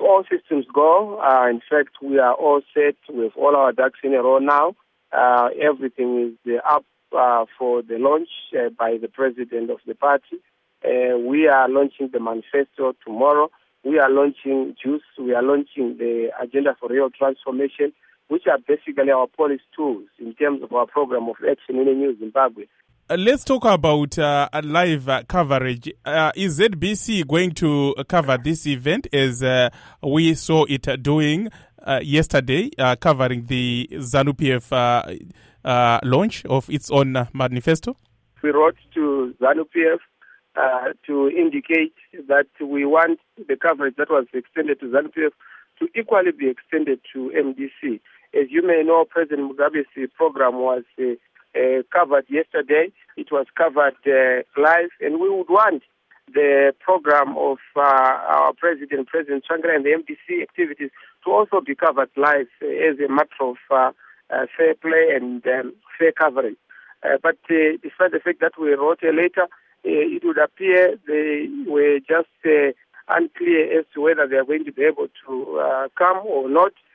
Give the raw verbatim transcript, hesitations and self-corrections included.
all systems go. Uh, in fact, we are all set with all our ducks in a row now. Uh, everything is uh, up uh, for the launch uh, by the president of the party. Uh, we are launching the manifesto tomorrow. We are launching JUICE. We are launching the Agenda for Real Transformation, which are basically our policy tools in terms of our program of action in a new Zimbabwe. Uh, let's talk about uh, live uh, coverage. Uh, is Z B C going to cover this event as uh, we saw it uh, doing uh, yesterday, uh, covering the ZANU-P F uh, uh, launch of its own uh, manifesto? We wrote to ZANU-P F uh, to indicate that we want the coverage that was extended to ZANU-P F to equally be extended to M D C. As you may know, President Mugabe's program was uh, uh, covered yesterday. It was covered uh, live, and we would want the program of uh, our President, President Tsvangirai, and the M D C activities to also be covered live uh, as a matter of uh, uh, fair play and um, fair coverage. Uh, but uh, despite the fact that we wrote a letter, uh, it would appear they were just uh, unclear as to whether they are going to be able to uh, come or not.